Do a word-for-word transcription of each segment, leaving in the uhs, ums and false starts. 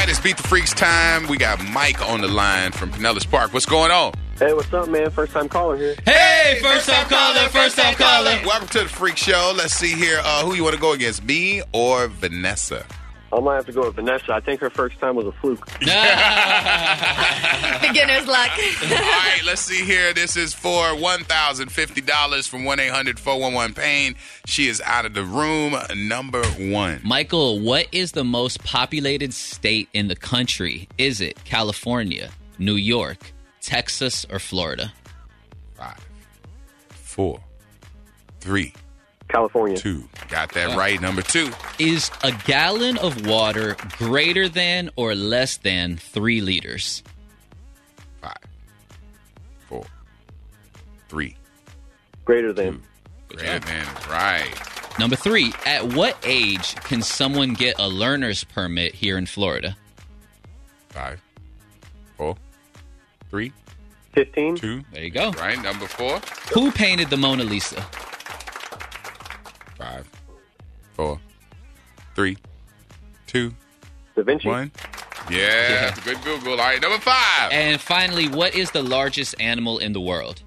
right, it's Beat the Freaks time. We got Mike on the line from Pinellas Park. What's going on? Hey, what's up, man? First time caller here. Hey, first time caller, first time caller. Welcome to the Freak Show. Let's see here. Uh, who you want to go against, me or Vanessa? I might have to go with Vanessa. I think her first time was a fluke. Beginner's luck. All right, let's see here. This is for one thousand fifty dollars from one eight hundred four one one pain. She is out of the room. Number one. Michael, what is the most populated state in the country? Is it California, New York, Texas, or Florida? Five, four, three, California. two. Got that right. Number two. Is a gallon of water greater than or less than three liters? Five, four, three, Greater than. two. Greater than is right. Number three, at what age can someone get a learner's permit here in Florida? Five, four, three, fifteen. two. There you go. Right. Number four. Who painted the Mona Lisa? Five, four, three, two, Da Vinci. one. Yeah, Yeah. good Google. All right, number five. And finally, what is the largest animal in the world?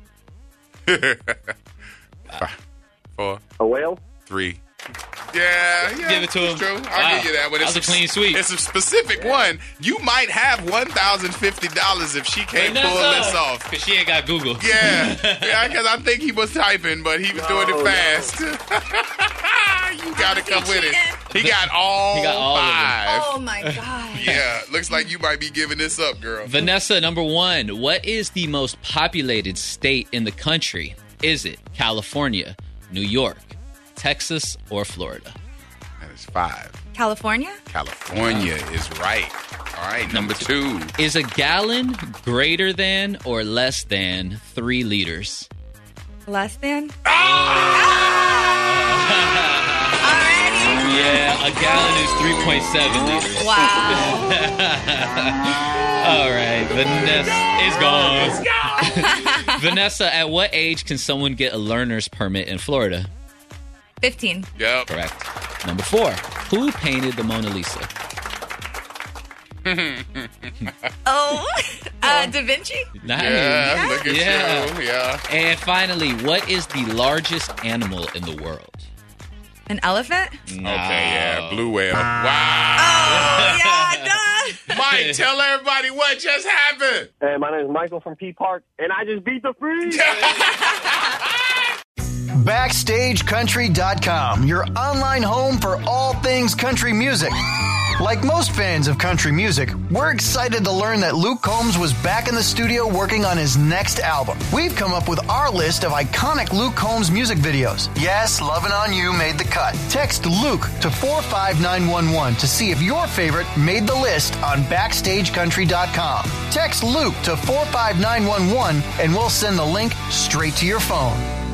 Five, four, A whale. three. Yeah, yeah. Give it to it's him. True. I'll Wow. give you that one. That was a clean sweep. It's a specific one. You might have one thousand fifty dollars if she can't pull this off. Because she ain't got Google. Yeah, yeah, because I think he was typing, but he was doing No, it fast. You got to come with it. He got all, He got all of them. five. Oh, my God. Yeah, looks like you might be giving this up, girl. Vanessa, number one, what is the most populated state in the country? Is it California, New York, Texas, or Florida? That is five. California? California is right. All right, number two. Is a gallon greater than or less than three liters? Less than? Yeah, a gallon is three point seven liters. Wow. All right, Vanessa is gone. Vanessa, at what age can someone get a learner's permit in Florida? fifteen. Yep. Correct. Number four, who painted the Mona Lisa? Oh, uh, Da Vinci? Nice. Yeah, look at Yeah. you. Yeah. And finally, what is the largest animal in the world? An elephant? Okay, yeah, blue whale. Wow. Oh, yeah, duh. Mike, tell everybody what just happened. Hey, my name is Michael from P Park, and I just beat the Freaks. Backstage Country dot com, your online home for all things country music. Like most fans of country music, we're excited to learn that Luke Combs was back in the studio working on his next album. We've come up with our list of iconic Luke Combs music videos. Yes, Lovin' On You made the cut. Text Luke to four five nine one one to see if your favorite made the list on Backstage Country dot com. Text Luke to four five nine one one and we'll send the link straight to your phone.